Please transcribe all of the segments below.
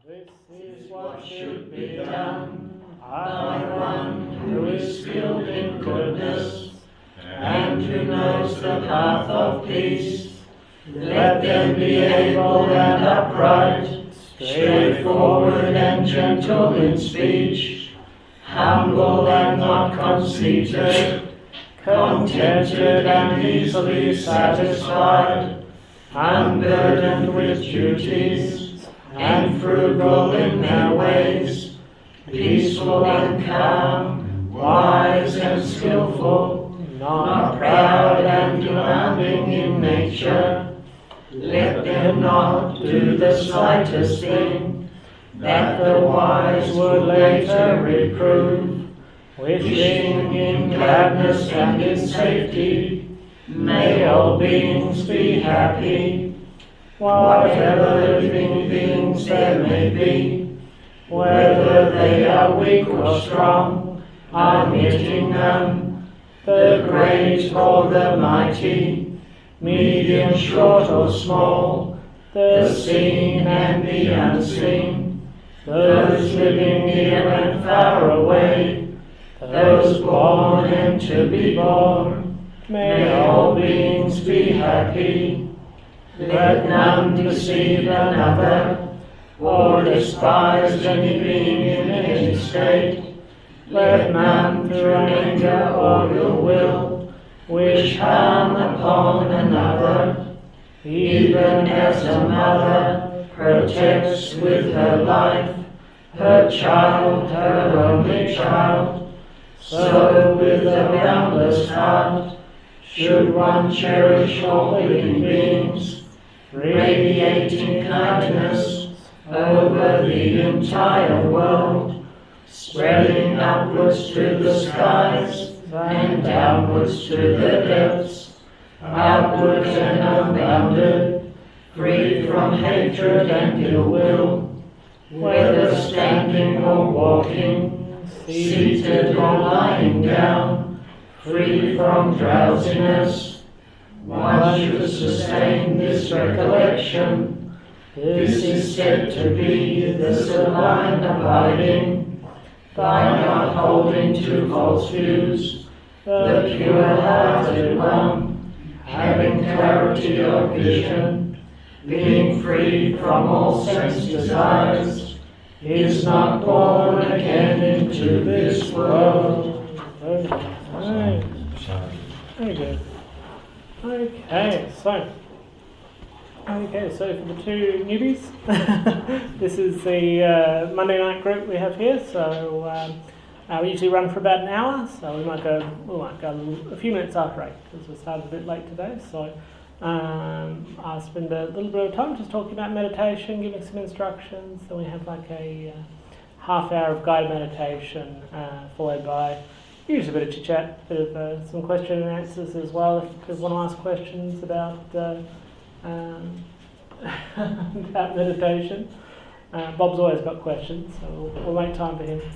This is what should be done by one who is skilled in goodness and who knows the path of peace. Let them be able and upright, straightforward and gentle in speech, humble and not conceited, contented and easily satisfied, unburdened with duties, and frugal in their ways, peaceful and calm, wise and skillful, not proud and demanding in nature. Let them not do the slightest thing that the wise would later reprove, wishing in gladness and in safety, may all beings be happy. Whatever living beings there may be, whether they are weak or strong, omitting none, the great or the mighty, medium, short or small, the seen and the unseen, those living near and far away, those born and to be born, may all beings be happy. Let none deceive another, or despise any being in any state. Let none through anger or ill will wish harm upon another, even as a mother protects with her life her child, her only child. So with a boundless heart should one cherish all living beings, radiating kindness over the entire world, spreading upwards to the skies and downwards to the depths, outwards and unbounded, free from hatred and ill will, whether standing or walking, seated or lying down, free from drowsiness. One should sustain this recollection. This is said to be the sublime abiding, by not holding to false views, the pure-hearted one, having clarity of vision, being free from all sense desires, is not born again into this world. Very good. Okay, so for the two newbies, this is the Monday night group we have here. So we usually run for about an hour, so we might go a few minutes after 8 because we started a bit late today. So I'll spend a little bit of time just talking about meditation, giving some instructions. Then we have like a half hour of guided meditation, followed by usually a bit of chit-chat, a bit of some question and answers as well if people want to ask questions about about meditation. Bob's always got questions, so we'll make time for him.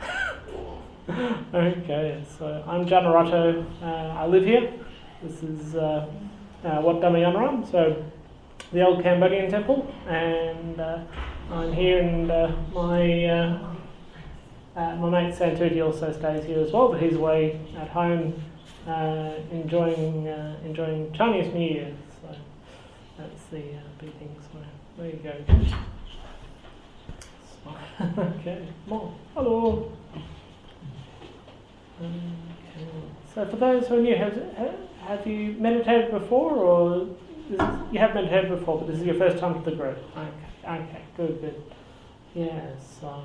Okay, so I'm John Narotto. I live here. This is Wat Dhammayanaram, so the old Cambodian temple, and I'm here, and my mate Santuti also stays here as well, but he's away at home enjoying Chinese New Year. So that's the big thing. So there you go. So, okay, more. Hello. Okay. So for those who are new, have you meditated before, or you have meditated before, but this is your first time to the group? Okay, good. Yeah, so.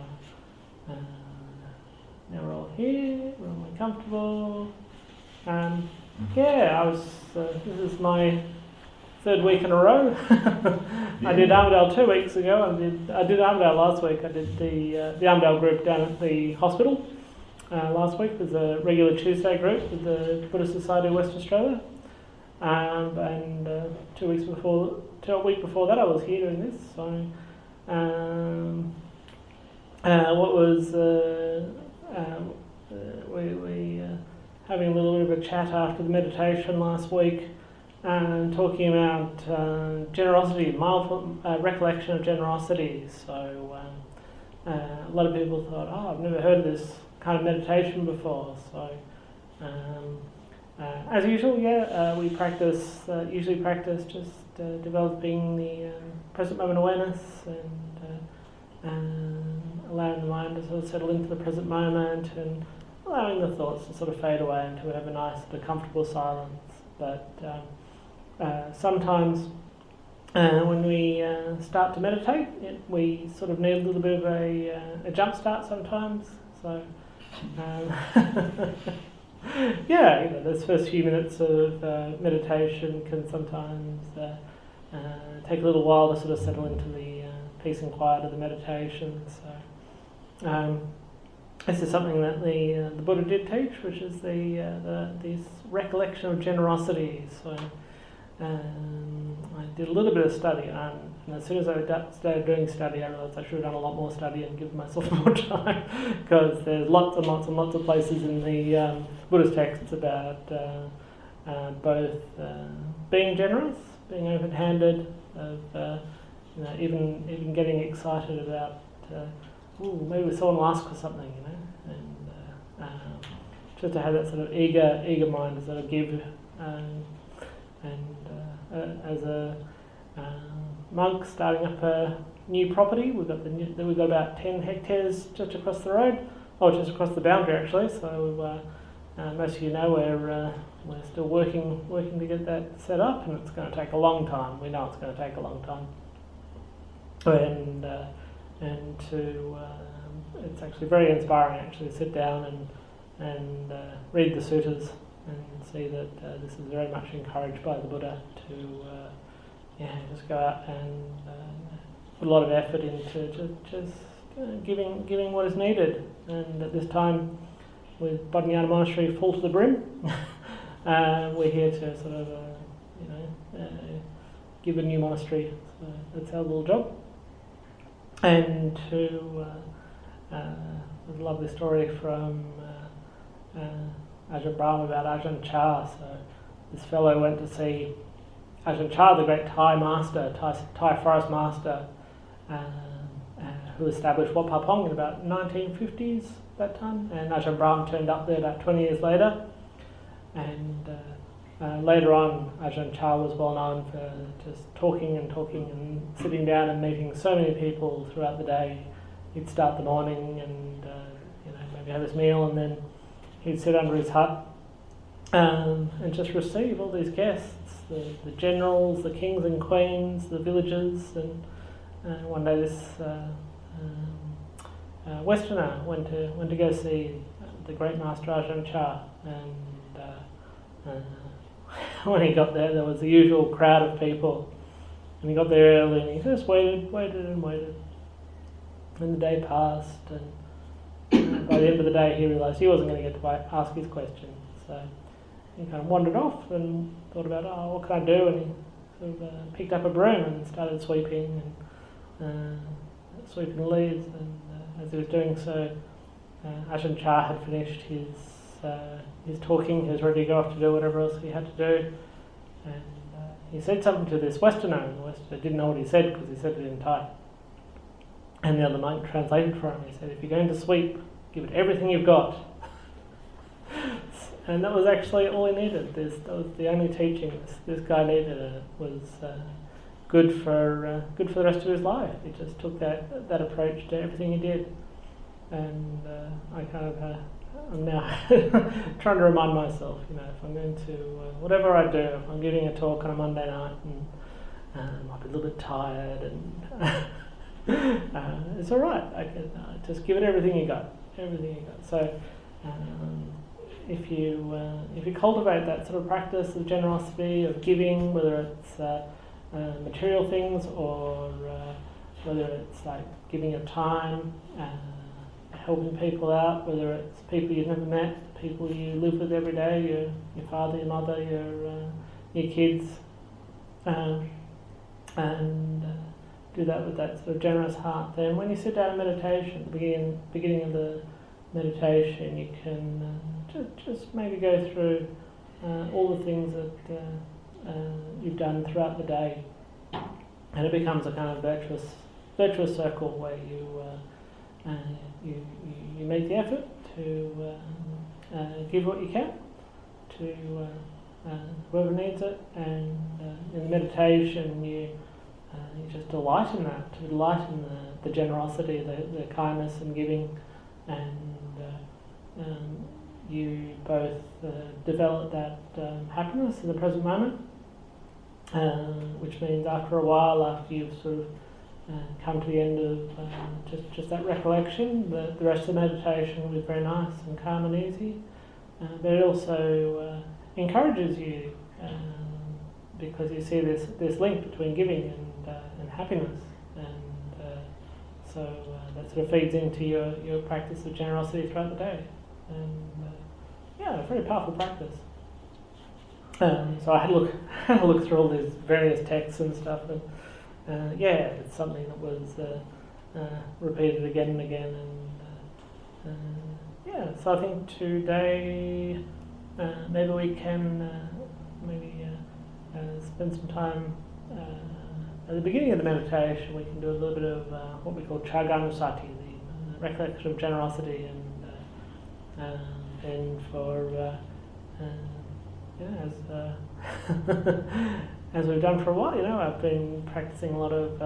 Now we're all here, we're all comfortable. This is my third week in a row. I did Armadale 2 weeks ago, I did Armadale last week. I did the Armadale group down at the hospital last week. There's a regular Tuesday group with the Buddhist Society of Western Australia. And 2 weeks before, a week before that I was here doing this. So we having a little bit of a chat after the meditation last week, talking about generosity, mindful recollection of generosity. So a lot of people thought, I've never heard of this kind of meditation before. So as usual, we usually practice just developing the present moment awareness and allowing the mind to sort of settle into the present moment and allowing the thoughts to sort of fade away until we have a nice, comfortable silence. But sometimes when we start to meditate, we sort of need a little bit of a jump start sometimes. So those first few minutes of meditation can sometimes take a little while to sort of settle into the peace and quiet of the meditation. So this is something that the Buddha did teach, which is this recollection of generosity. So I did a little bit of study, and as soon as I started doing study, I realised I should have done a lot more study and given myself more time, because there's lots and lots and lots of places in the Buddhist texts about both being generous, being open-handed, of even getting excited about maybe someone will ask for something, and just to have that sort of eager mind to sort of give. As a monk starting up a new property, we've got about 10 hectares just across the road, or just across the boundary actually. So most of you know we're still working to get that set up, and it's going to take a long time. We know it's going to take a long time, and it's actually very inspiring actually to sit down and read the suttas and see that this is very much encouraged by the Buddha to just go out and put a lot of effort into just giving what is needed. And at this time, with Bodhinyana Monastery full to the brim, we're here to sort of give a new monastery. So that's our little job. And to I love this story from Ajahn Brahm about Ajahn Chah. So this fellow went to see Ajahn Chah, the great Thai master, Thai forest master, who established Wat Pah Pong in about 1950s that time. And Ajahn Brahm turned up there about 20 years later. And later on, Ajahn Chah was well known for just talking and sitting down and meeting so many people throughout the day. He'd start the morning and maybe have his meal, and then he'd sit under his hut and just receive all these guests, the generals, the kings and queens, the villagers. And one day this Westerner went to go see the great master Ajahn Chah, and when he got there was the usual crowd of people, and he got there early and he just waited, and the day passed, and by the end of the day he realised he wasn't going to get to ask his question. So he kind of wandered off and thought about, what can I do? And he sort of picked up a broom and started sweeping the leaves. And as he was doing so, Ajahn Chah had finished his talking. He was ready to go off to do whatever else he had to do. And he said something to this Westerner, and the Westerner didn't know what he said because he said it in Thai. And the other monk translated for him. He said, if you're going to sweep, give it everything you've got. And that was actually all he needed. That was the only teaching this guy needed. It was good for the rest of his life. He just took that approach to everything he did. And I kind of I'm now trying to remind myself, if I'm going to whatever I do, if I'm giving a talk on a Monday night and I might be a little bit tired, and it's all right. I can just give it everything you got. So if you cultivate that sort of practice of generosity, of giving, whether it's material things or whether it's like giving your time, helping people out, whether it's people you've never met, people you live with every day, your father, your mother, your kids, and do that with that sort of generous heart. Then when you sit down in meditation, beginning of the meditation, you can just maybe go through all the things that you've done throughout the day, and it becomes a kind of virtuous circle where you make the effort to give what you can to whoever needs it, and in the meditation you just delight in that, to delight in the generosity, the kindness and giving, and you both develop that happiness in the present moment, which means after a while, after you've sort of come to the end of just that recollection, the rest of the meditation will be very nice and calm and easy, but it also encourages you because you see this link between giving and happiness, and so that sort of feeds into your practice of generosity throughout the day, and a very powerful practice. So I had to look through all these various texts and stuff, and it's something that was repeated again and again, and so I think today maybe we can spend some time at the beginning of the meditation. We can do a little bit of what we call Chaganusati, the recollection of generosity, and for as we've done for a while, I've been practicing a lot of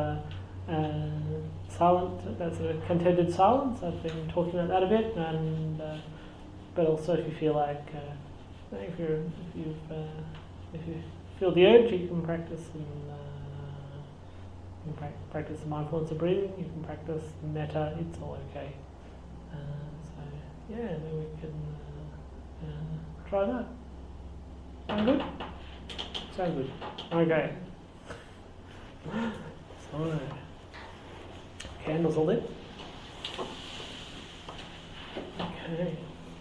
that's a contented silence. I've been talking about that a bit, and but also if you feel like if you feel the urge, you can practice practice the mindfulness of breathing. You can practice metta. It's all okay. Then we can try that. Sound good? Sound good. Okay. So, candles are lit. Okay.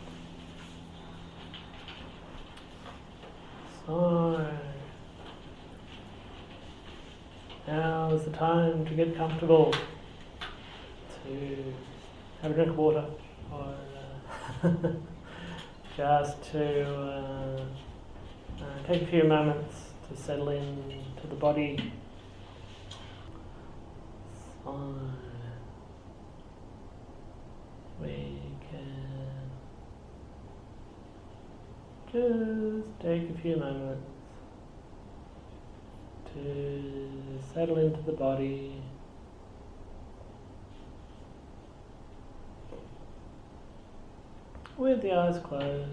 So, now is the time to get comfortable, to have a drink of water, or just to take a few moments to settle in to the body. So we can just take a few moments to settle into the body. With the eyes closed,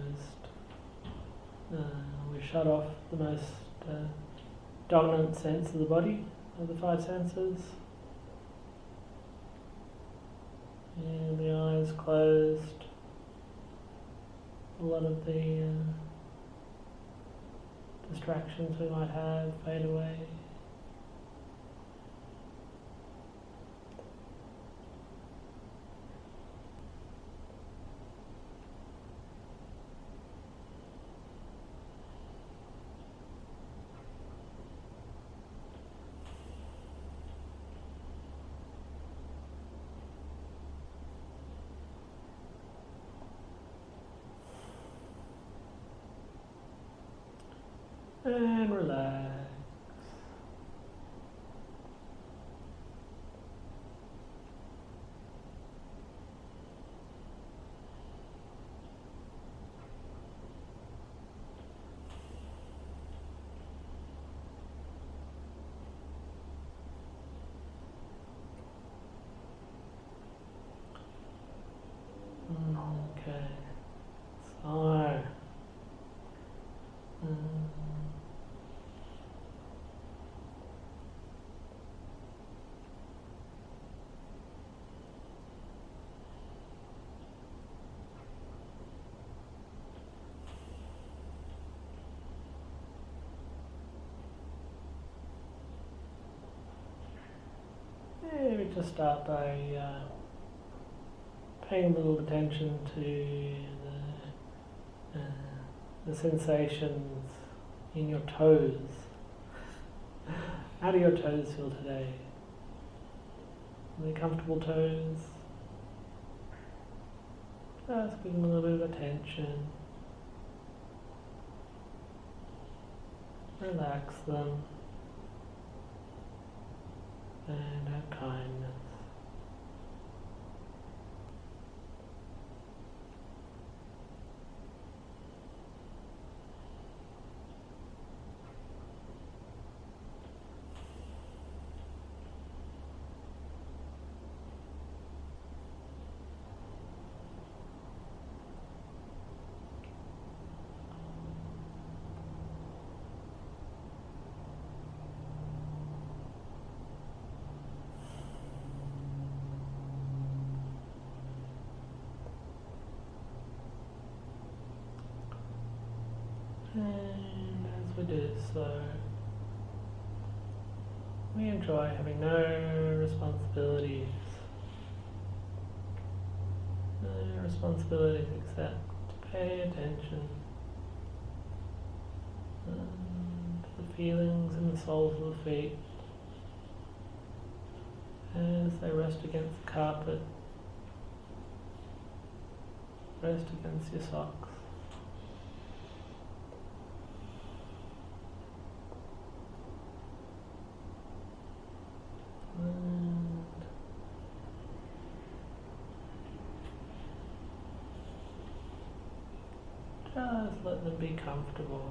we shut off the most dominant sense of the body, of the five senses. And the eyes closed, a lot of the distractions we might have fade away. And relax. Okay. So, maybe just start by paying a little attention to the sensations in your toes. How do your toes feel today? Are they comfortable toes? Just give them a little bit of attention. relax them, and have kindness. And as we do so, we enjoy having no responsibilities. No responsibilities except to pay attention to the feelings in the soles of the feet as they rest against the carpet, rest against your socks. Just let them be comfortable.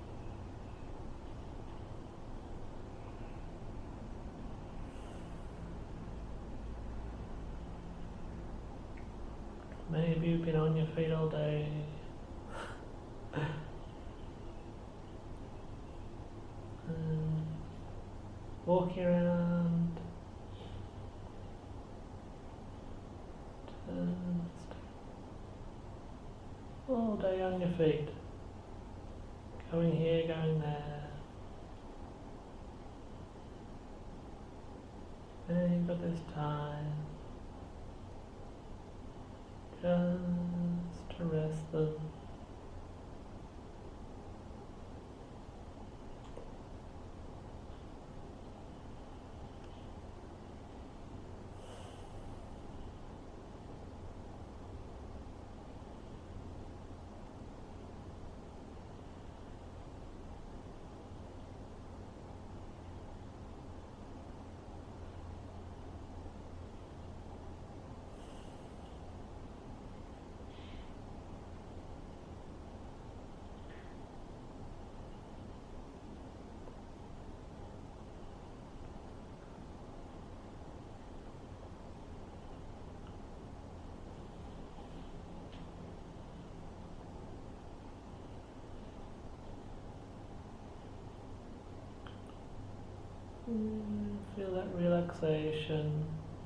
Maybe you've been on your feet all day. Walking around. Just all day on your feet. Going here, going there. And you've got this time just to rest them. Feel that relaxation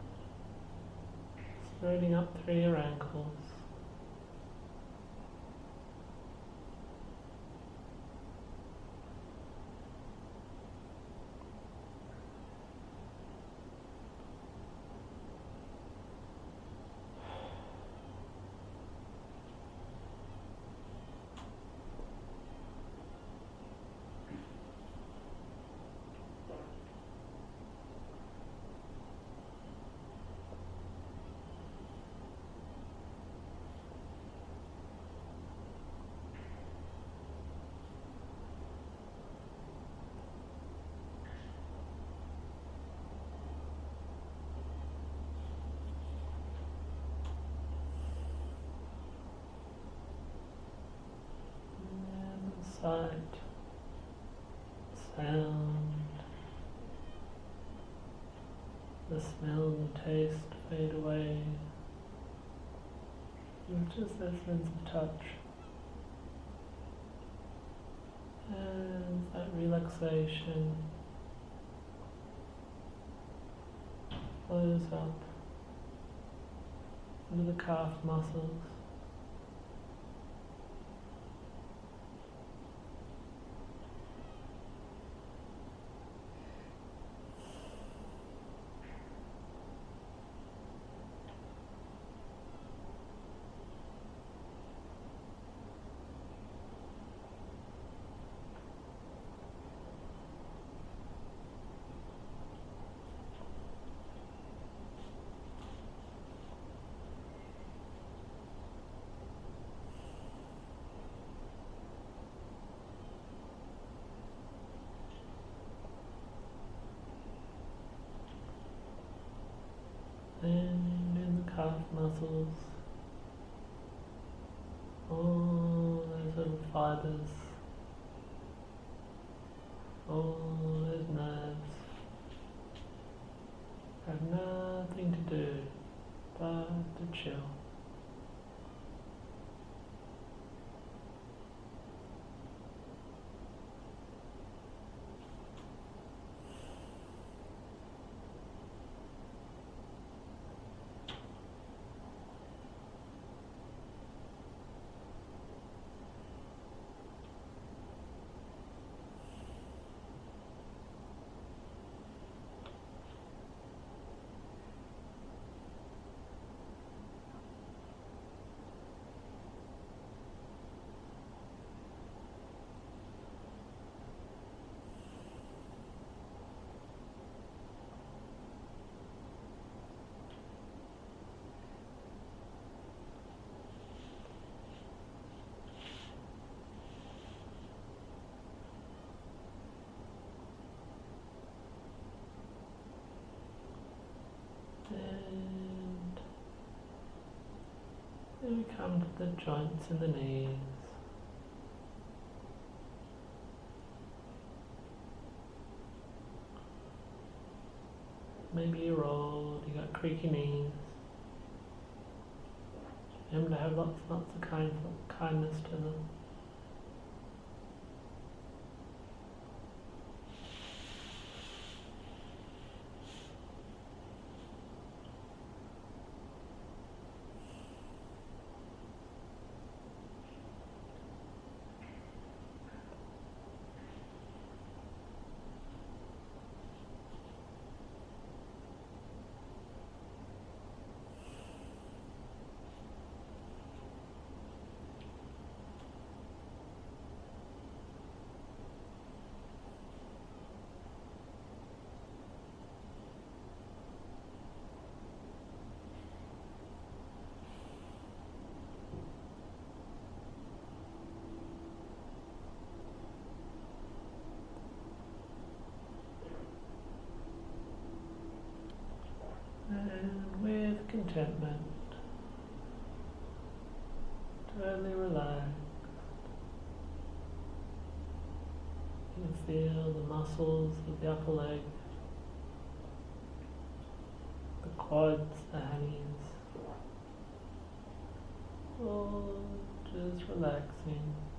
spreading up through your ankles. Sight, sound, the smell and taste fade away. And just that sense of touch. And that relaxation flows up into the calf muscles. And in the calf muscles, all those little fibers, all those nerves have nothing to do but to chill. And then we come to the joints in the knees. Maybe you're old, you got creaky knees. Remember to have lots of kindness to them. And with contentment, totally relaxed, you can feel the muscles of the upper leg, the quads, the hammies, all just relaxing.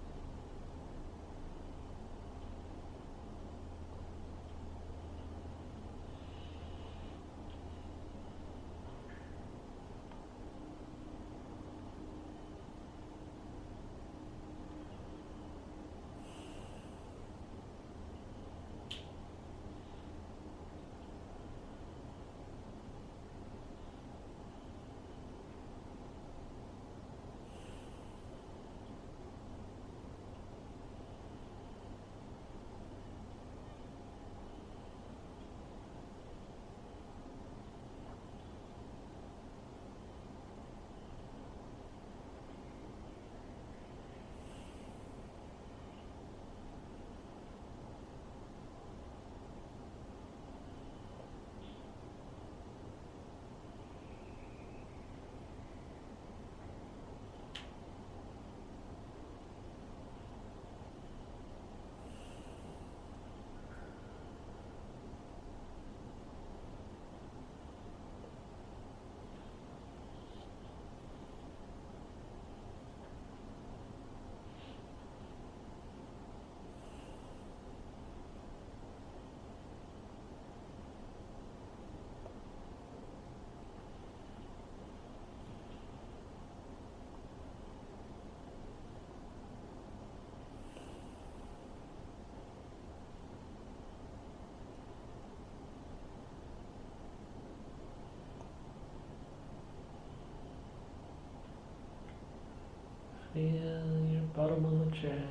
Feel your bottom on the chair,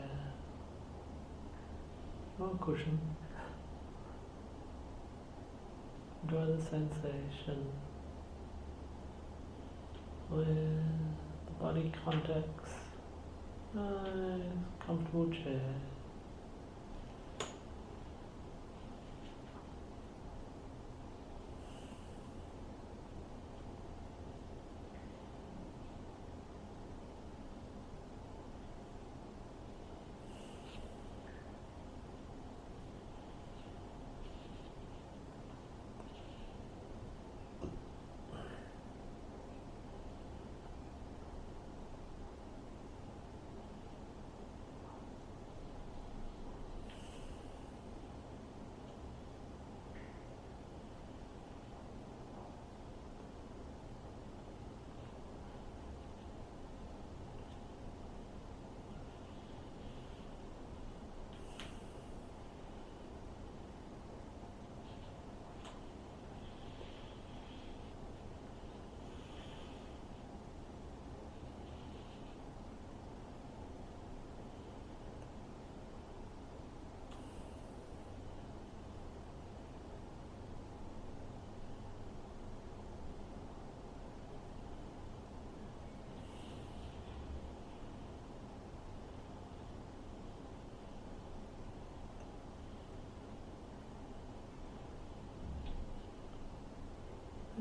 or cushion. Enjoy the sensation with the body contacts, nice, comfortable chair.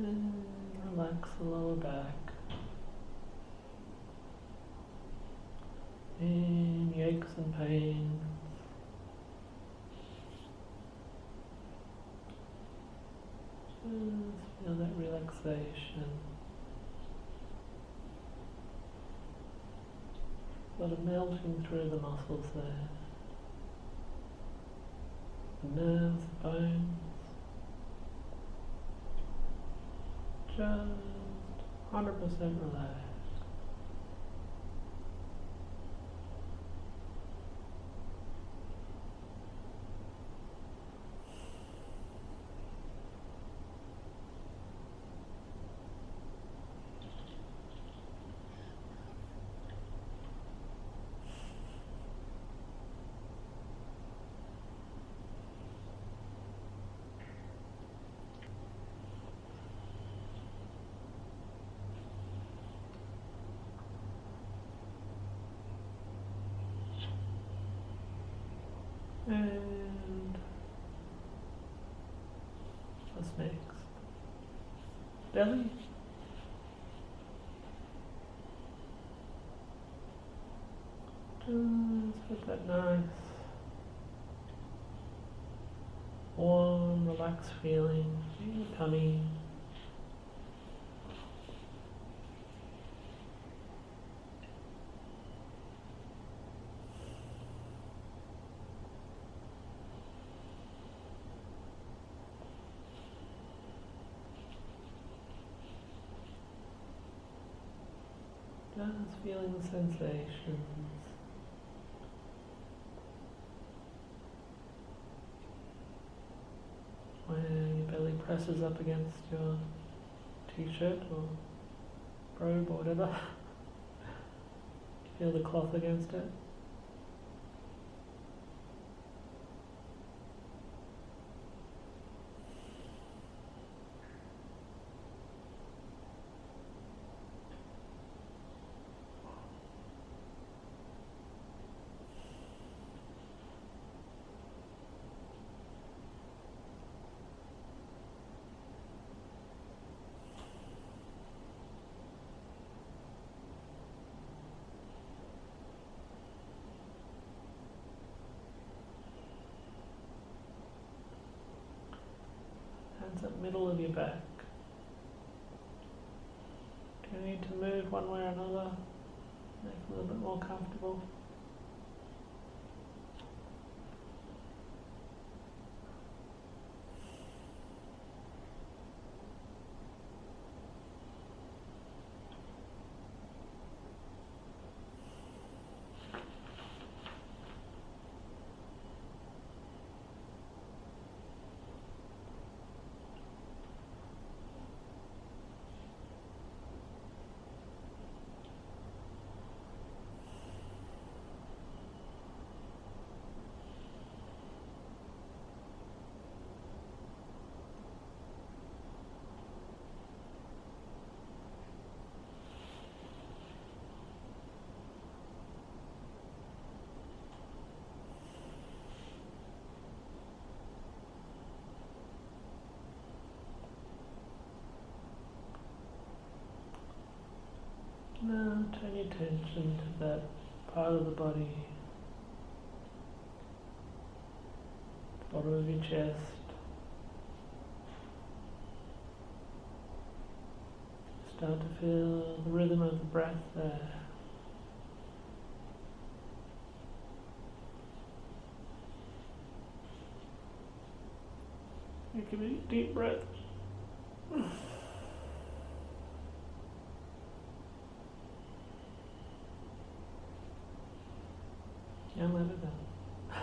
And relax the lower back. Any aches and pains. Just feel that relaxation. Sort of melting through the muscles there. The nerves, the bones. Just 100% relaxed. And what's next? Belly? Just get that nice, warm, relaxed feeling in your tummy. Just feeling the sensations. When your belly presses up against your t-shirt or robe or whatever. Feel the cloth against it. Hands up middle of your back. Do you need to move one way or another? Make it a little bit more comfortable. Now turn your attention to that part of the body, bottom of your chest. Start to feel the rhythm of the breath there. You give it a deep breath. And let it out.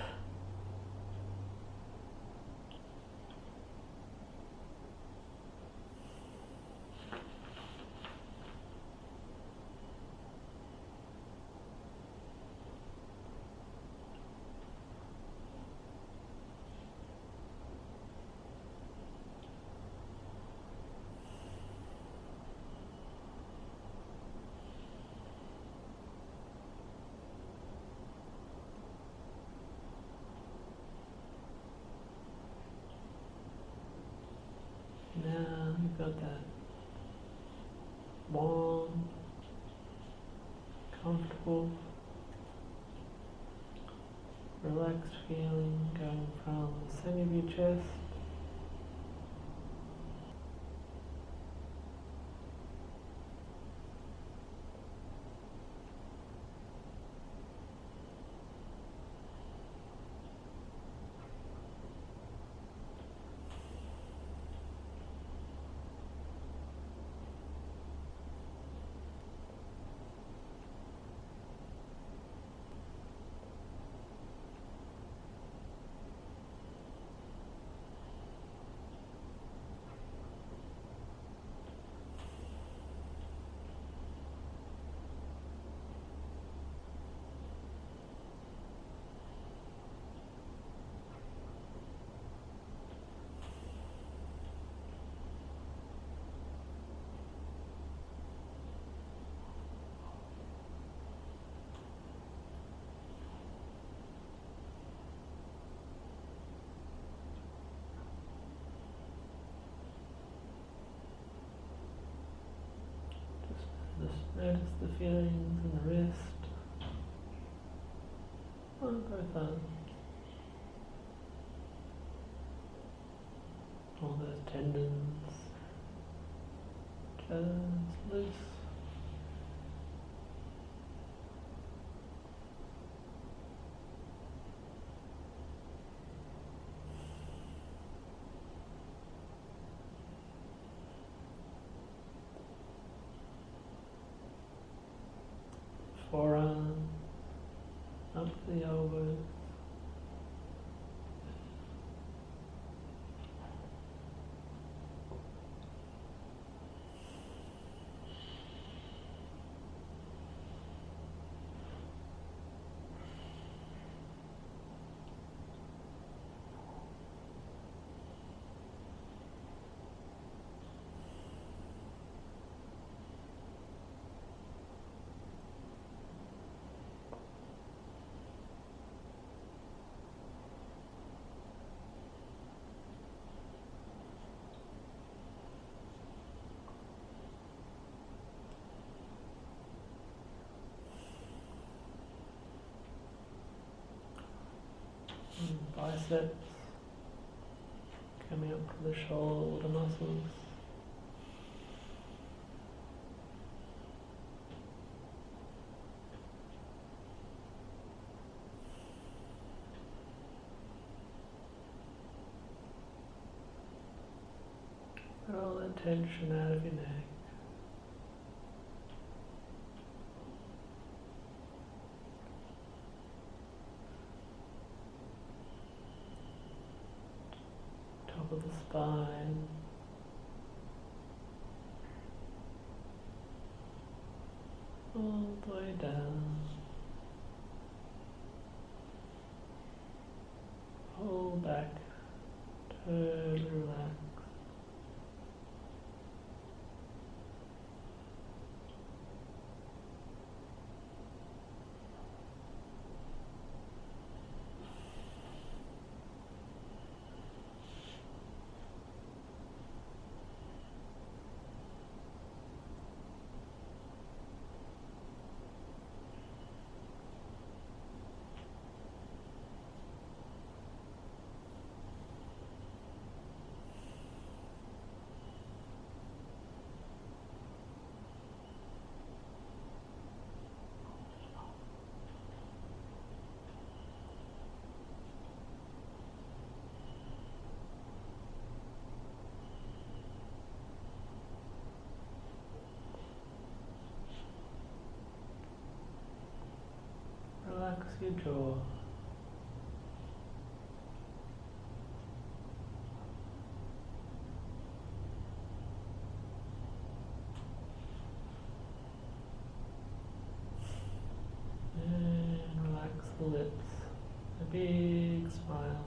warm, comfortable, relaxed feeling going from the center of your chest Just notice the feelings in the wrist, on both arms, all those tendons just loose. Forearm, up to the elbows. Biceps coming up to the shoulder muscles. Get all that tension out of your neck. Top of the spine, all the way down. Hold back, totally relax. Relax your jaw. And relax the lips. A big smile.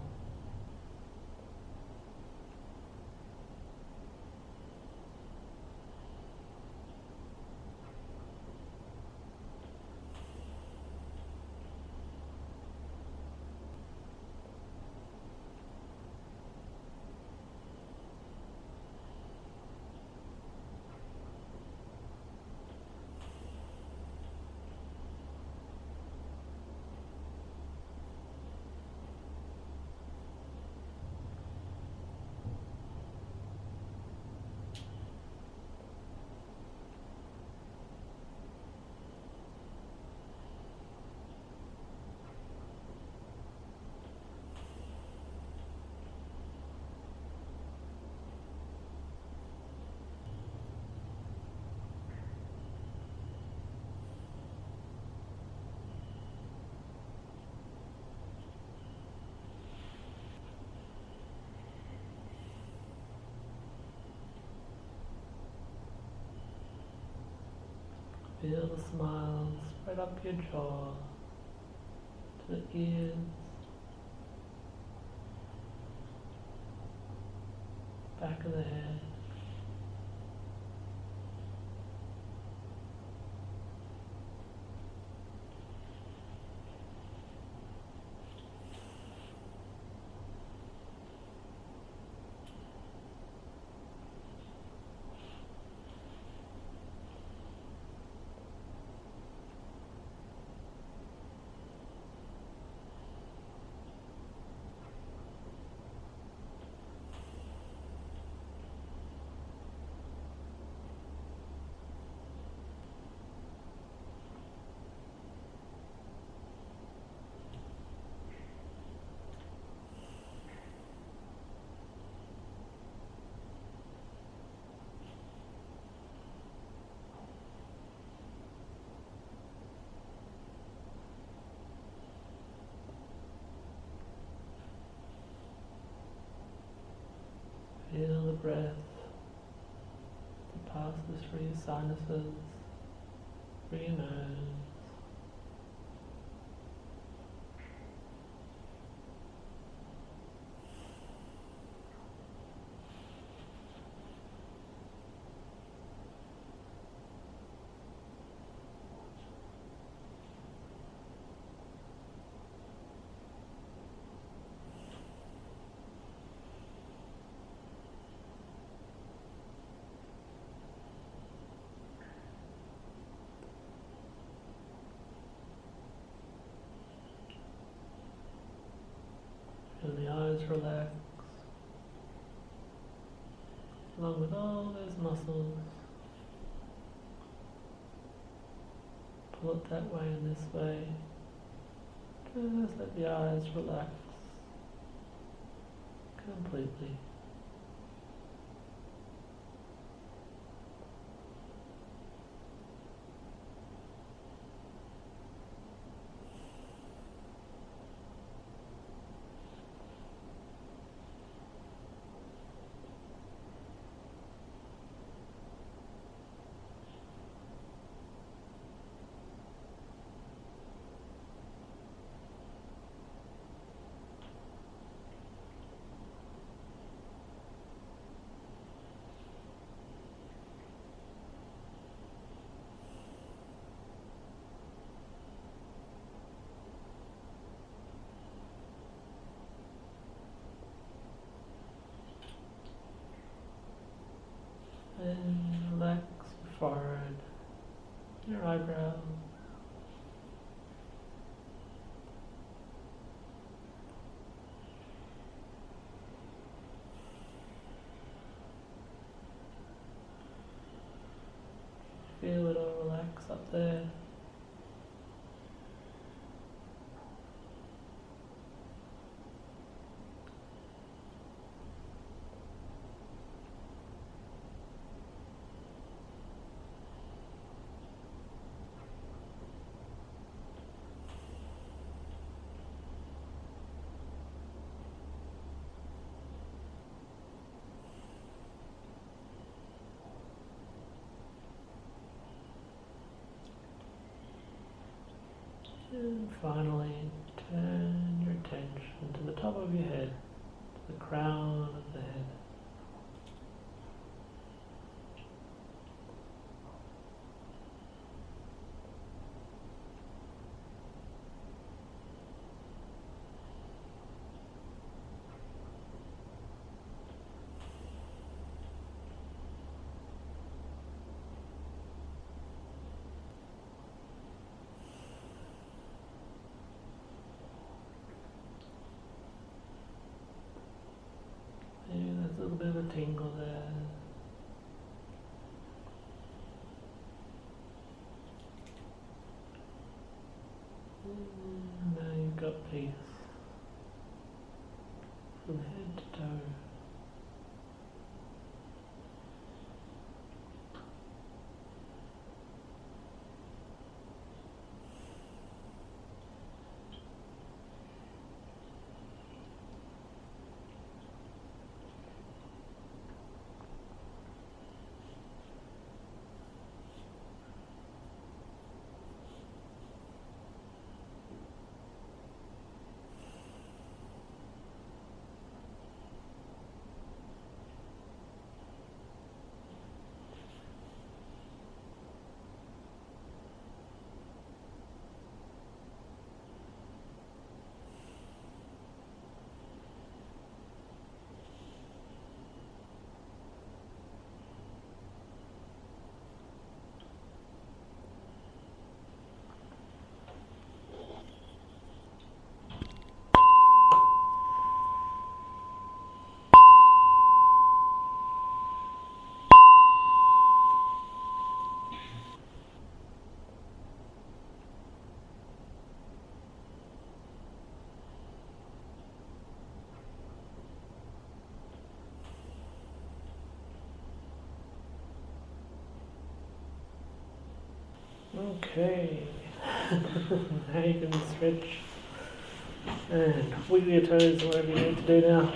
Feel the smile spread up your jaw to the ears, back of the head. Feel the breath that passes through your sinuses, through your nose. Feel the eyes relax, along with all those muscles. Pull it that way and this way. Just let the eyes relax completely. And relax your forehead, your eyebrows. Feel it all relax up there. And finally, turn your attention to the top of your head, to the crown of the head. Maybe there's a little bit of a tingle there. And now you've got peace from head to toe. Okay. Now you can stretch and wiggle your toes or whatever you need to do now.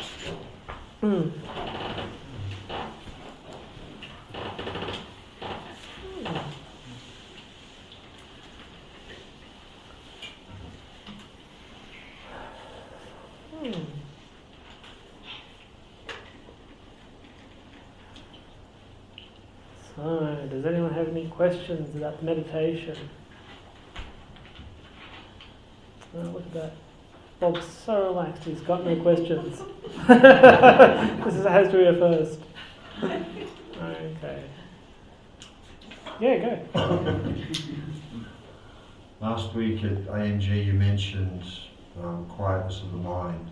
So, does anyone have any questions about the meditation? Oh, look at that. Bob's so relaxed, he's got no questions. This has to be a first. Okay. Yeah, go. Last week at AMG you mentioned quietness of the mind.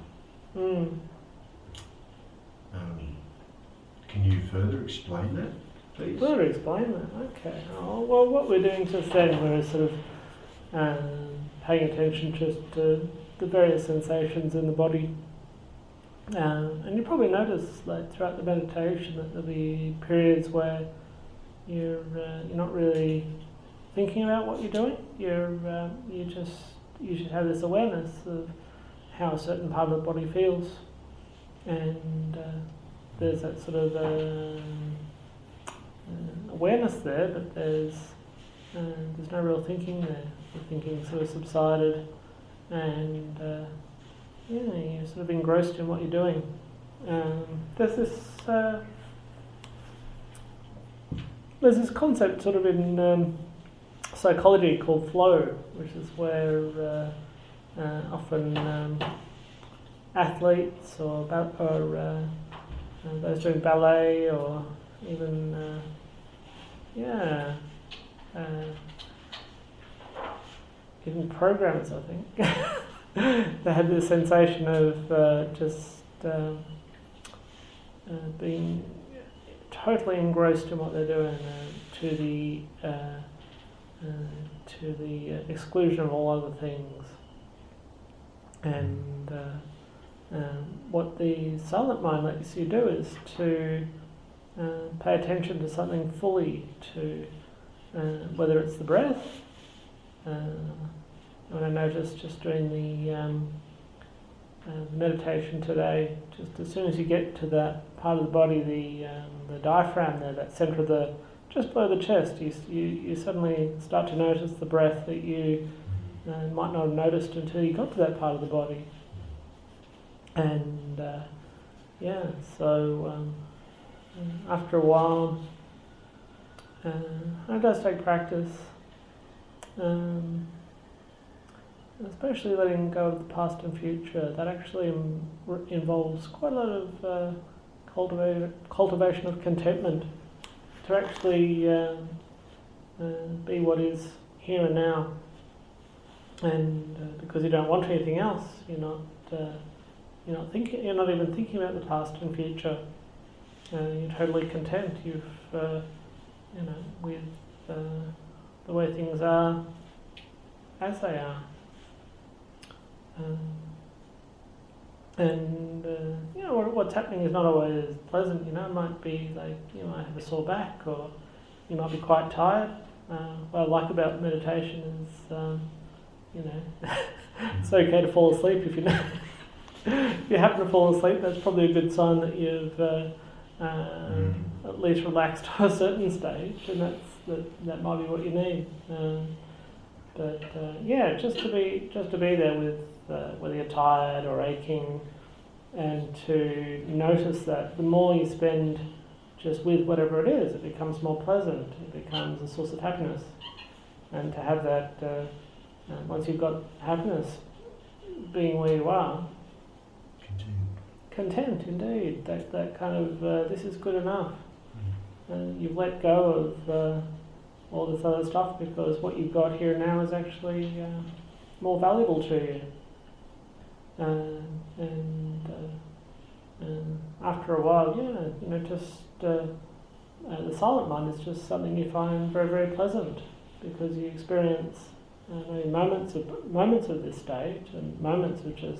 Can you further explain that, please? Further explain that? Okay. Oh, well, what we're doing just then, we're sort of paying attention just to the various sensations in the body. And you probably notice, like throughout the meditation, that there'll be periods where you're not really thinking about what you're doing. You should have this awareness of how a certain part of the body feels, and there's that sort of awareness there, but there's no real thinking there. The thinking sort of subsided, and you're sort of engrossed in what you're doing. There's this concept sort of in psychology called flow, which is where often athletes or those doing ballet or even even programmers, I think, they had this sensation of just being totally engrossed in what they're doing to the exclusion of all other things. And what the silent mind lets you do is to pay attention to something fully, to whether it's the breath. When I noticed just doing the meditation today, just as soon as you get to that part of the body, the diaphragm there, that centre of the, just below the chest, you suddenly start to notice the breath that you might not have noticed until you got to that part of the body. And so after a while, it does take practice, especially letting go of the past and future. That actually involves quite a lot of cultivation of contentment, to actually be what is here and now. And because you don't want anything else, you're not even thinking about the past and future. You're totally content. You've with the way things are, as they are. What's happening is not always pleasant. It might be like you might have a sore back, or you might be quite tired. What I like about meditation is, it's okay to fall asleep if you if you happen to fall asleep. That's probably a good sign that you've at least relaxed to a certain stage, and that might be what you need. Just to be there with whether you're tired or aching, and to notice that the more you spend just with whatever it is, it becomes more pleasant. It becomes a source of happiness, and to have that once you've got happiness, being where you are, content indeed. That kind of this is good enough. You've let go of all this other stuff, because what you've got here now is actually more valuable to you. And after a while, the silent mind is just something you find very, very pleasant, because you experience moments of this state, and moments of just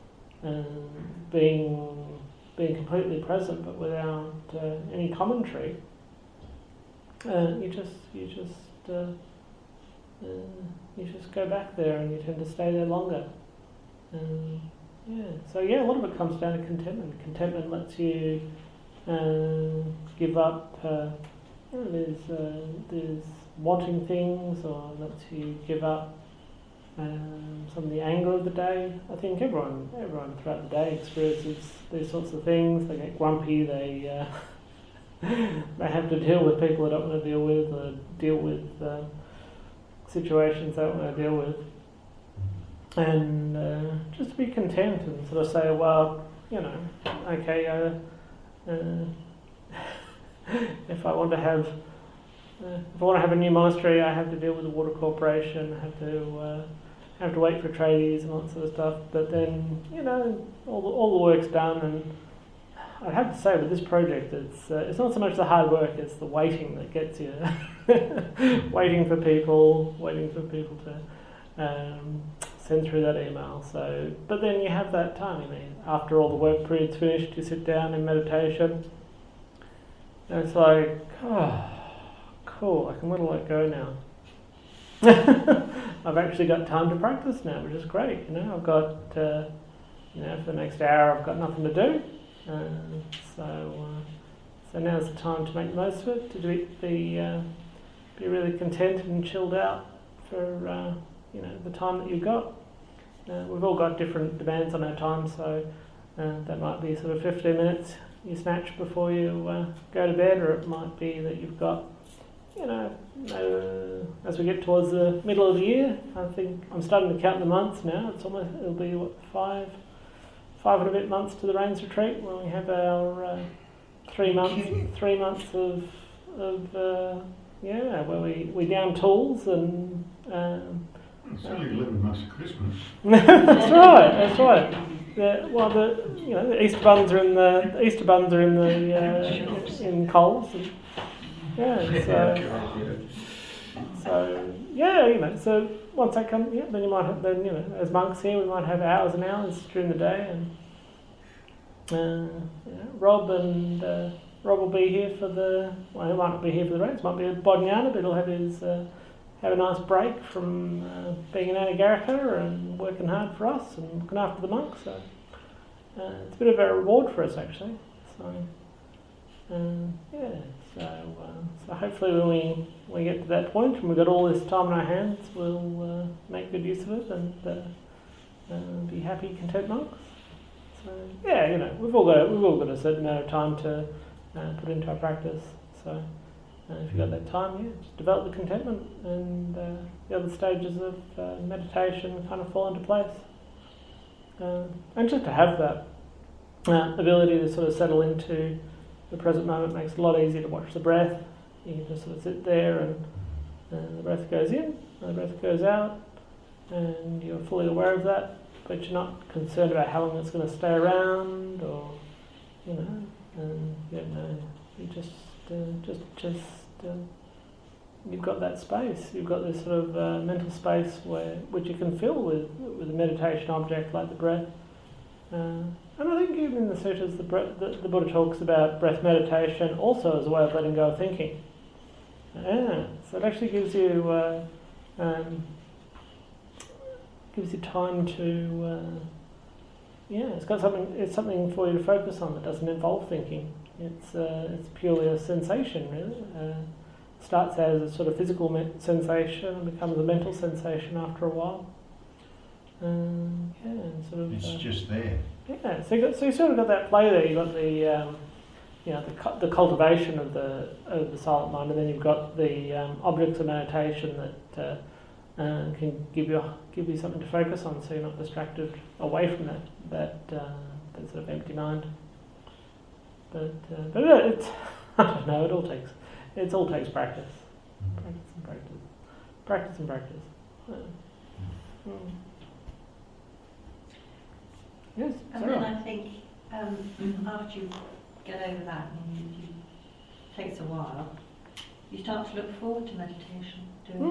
being completely present, but without any commentary. You just you just go back there and you tend to stay there longer. So a lot of it comes down to contentment. Contentment lets you give up. There's wanting things, or lets you give up some of the anger of the day. I think everyone throughout the day experiences these sorts of things. They get grumpy. They they have to deal with people they don't want to deal with, or deal with situations they don't want to deal with. And just to be content and sort of say, well, okay, if I want to have a new monastery, I have to deal with the water corporation. I have to wait for tradies and all that sort of stuff. But then, all the work's done, and I have to say with this project, it's not so much the hard work; it's the waiting that gets you. waiting for people to send through that email. So, but then you have that time. After all the work period's finished, you sit down in meditation, and it's like, oh, cool! I can let it go now. I've actually got time to practice now, which is great. I've got, for the next hour, I've got nothing to do. So now's the time to make the most of it, to be really content and chilled out for the time that you've got. We've all got different demands on our time, so that might be sort of 15 minutes you snatch before you go to bed, or it might be that you've got, as we get towards the middle of the year, I think I'm starting to count the months now. It'll be 5 and a bit months to the Rains Retreat, when we have our 3 months of where we down tools and. It's only 11 months of Christmas. That's right. The Easter buns are in Coles. So once that comes, then you might have, as monks here, we might have hours and hours during the day, and Rob will be here he might not be here for the rains, might be at Bodhinyana, but he'll have a nice break from being in Anagarika and working hard for us and looking after the monks. So it's a bit of a reward for us, actually. So hopefully when we get to that point and we've got all this time in our hands, we'll make good use of it and be happy, content monks. So we've all got a certain amount of time to put into our practice. So if you've got that time, just develop the contentment, and the other stages of meditation kind of fall into place. And just to have that ability to sort of settle into the present moment makes it a lot easier to watch the breath. You can just sort of sit there, and the breath goes in, and the breath goes out, and you're fully aware of that, but you're not concerned about how long it's going to stay around, or you just you've got that space. You've got this sort of mental space which you can fill with a meditation object like the breath. And I think even in the sutras, the Buddha talks about breath meditation also as a way of letting go of thinking. So it actually gives you time to it's something for you to focus on that doesn't involve thinking. It's purely a sensation, really. Starts as a sort of physical sensation and becomes a mental sensation after a while. It's just there. Yeah, so you sort of got that play there. You've got the cultivation of the silent mind, and then you've got the objects of meditation that can give you something to focus on, so you're not distracted away from that sort of empty mind. But it's I don't know. It all takes practice, practice and practice. Yes. And then I think after you get over that, and it takes a while, you start to look forward to meditation.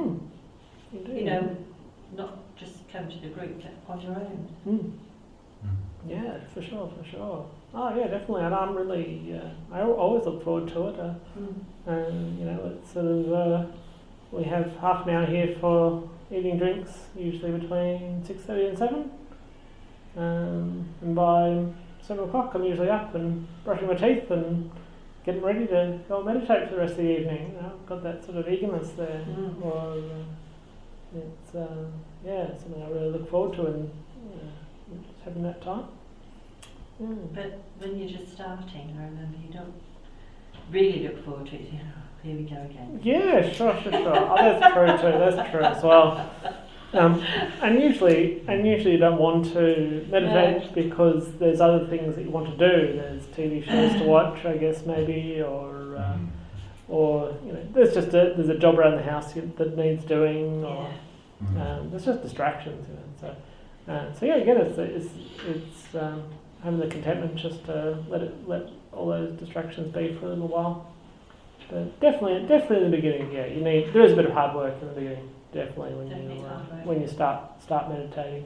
Not just come to the group, but on your own. Yeah, for sure. Oh yeah, definitely. And I'm really, I always look forward to it. And it's sort of, we have half an hour here for eating drinks, usually between 6:30 and 7. And by 7 o'clock I'm usually up and brushing my teeth and getting ready to go and meditate for the rest of the evening. I've got that sort of eagerness there. Or it's something I really look forward to, and just having that time. But when you're just starting, I remember you don't really look forward to it. You know, here we go again. Yeah, sure. Oh, that's true too. That's true as well. And usually you don't want to meditate because there's other things that you want to do. There's TV shows to watch, I guess, maybe, or there's just there's a job around the house that needs doing, or there's just distractions. So again, it's having the contentment just to let all those distractions be for a little while. But definitely in the beginning, there is a bit of hard work in the beginning. Definitely when you start meditating,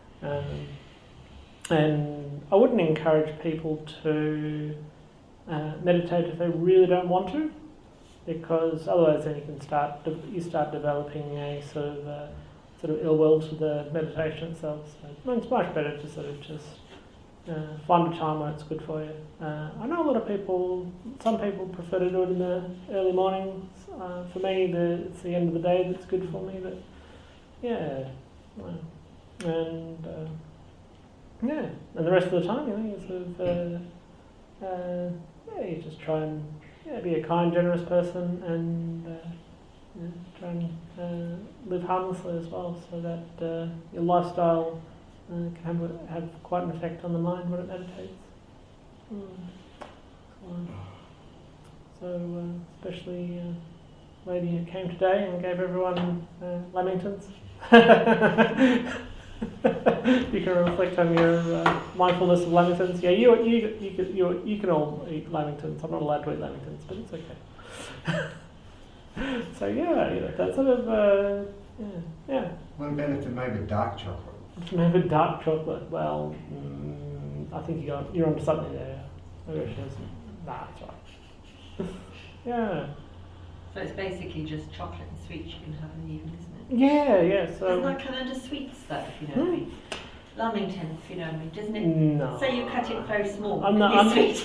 and I wouldn't encourage people to meditate if they really don't want to, because otherwise then you start developing a sort of ill will to the meditation itself. So it's much better to sort of just find a time where it's good for you. I know a lot of people. Some people prefer to do it in the early mornings. For me, it's the end of the day that's good for me. But and the rest of the time, you sort of you just try and be a kind, generous person, and try and live harmlessly as well, so that your lifestyle can have quite an effect on the mind when it meditates. So especially lady who came today and gave everyone lamingtons. You can reflect on your mindfulness of lamingtons. Yeah, you can all eat lamingtons. I'm not allowed to eat lamingtons, but it's okay. So that sort of What about if they made with dark chocolate? Maybe dark chocolate. Well, I think you're onto something there. Maybe she has. Nah, it's right. Yeah. So it's basically just chocolate and sweets you can have in the evening, isn't it? Yeah. So isn't that kind of sweets though, if you know what I mean? Lamingtons, if you know what I mean, doesn't it? No. Say you cut it very small. I'm also.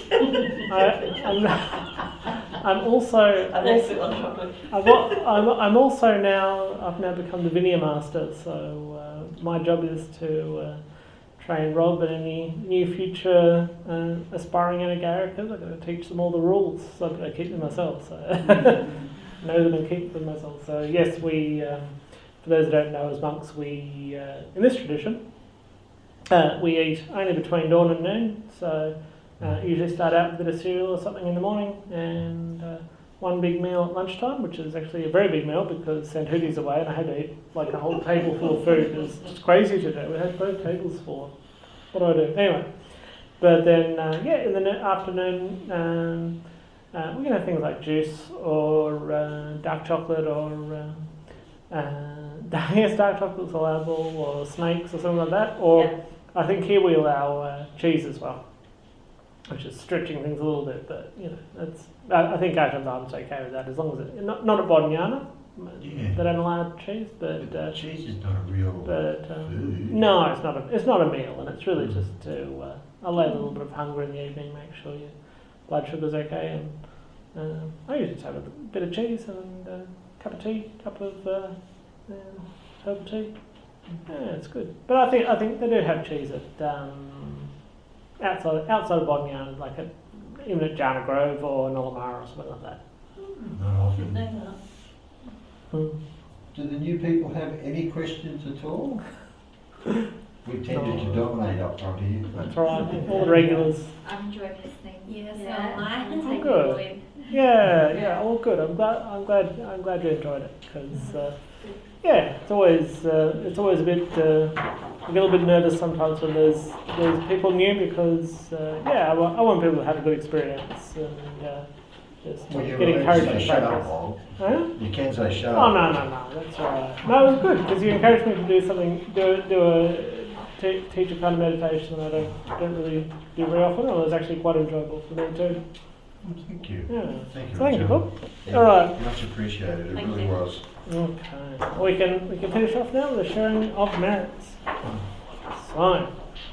I'm also now. I've now become the vineyard master. So my job is to train Rob and any new future aspiring Anagaricas. I've got to teach them all the rules so that I keep them myself. So know them and keep them myself. So yes, we. For those who don't know, as monks, we in this tradition. We eat only between dawn and noon, so usually start out with a bit of cereal or something in the morning, and one big meal at lunchtime, which is actually a very big meal because Santudi's away and I had to eat like a whole table full of food. It was just crazy to do. We had both tables full. What do I do? Anyway, but then in the afternoon we can have things like juice or dark chocolate or dark chocolate's allowable, or snakes or something like that, or I think here we allow cheese as well, which is stretching things a little bit, but that's. I think Ajahn okay with that as long as it not at Bodhinyana. They don't allow cheese, but cheese is not a real food. No, it's not a meal, and it's really just to allay a little bit of hunger in the evening, make sure your blood sugar's okay, and I usually just have a bit of cheese and a cup of herbal tea. Yeah, it's good. But I think they do have cheese at outside of Bodhinyana, like even at Jhana Grove or Nollamara or something like that. Not often. No. Do the new people have any questions at all? We tended to dominate up front here. That's right. All the regulars. I've enjoyed listening. Yes, Yeah. Good. Yeah, all good. I'm glad you enjoyed it because it's always a bit a little bit nervous sometimes when there's people new because I want people to have a good experience and just get encouraged to practice. Huh? You can say shut Oh up. no, that's all right. No, it was good because you encouraged me to do something, teach a kind of meditation that I don't really do very often. It was actually quite enjoyable for me too. Thank you. Yeah. Thank you, Thank you, Richard. Bob. Yeah, All right. Much appreciated, it Thank really you. was. Okay. We can finish off now with the sharing of merits. So,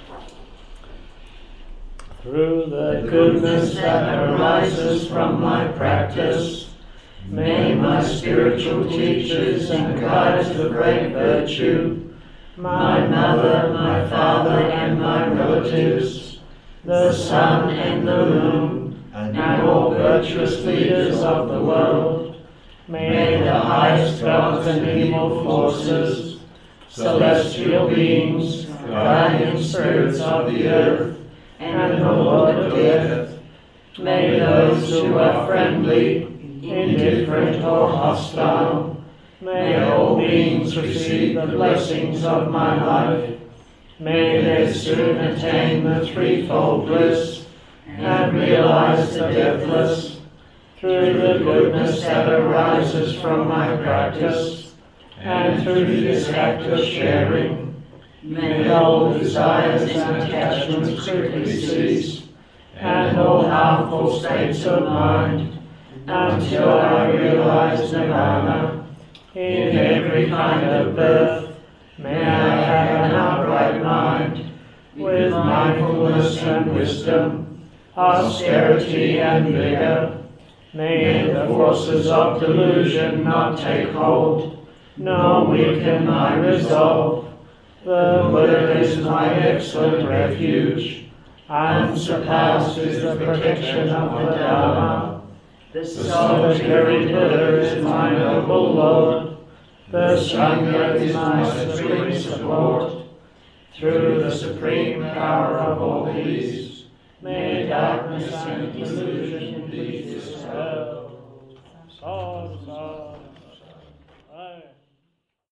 through the goodness that arises from my practice, may my spiritual teachers and guides of great virtue, my mother, my father, and my relatives, the sun and the moon, and all virtuous leaders of the world, may the highest gods and evil forces, celestial beings, guardian spirits of the earth, and the Lord of death, may those who are friendly, indifferent, or hostile, may all beings receive the blessings of my life. May they soon attain the threefold bliss and realize the deathless. Through the goodness that arises from my practice, and through this act of sharing, may all desires and attachments quickly cease, and all harmful states of mind, until I realize Nirvana in every kind of birth. May I have an upright mind, with mindfulness and wisdom, austerity and vigor. May the forces of delusion not take hold, nor weaken my resolve. The Buddha is my excellent refuge. Unsurpassed is the protection of the Dharma. The solitary Buddha is my noble Lord. The Sangha is my supreme support. Through the supreme power of all these, may darkness and delusion be dispelled. Sadhu, sadhu.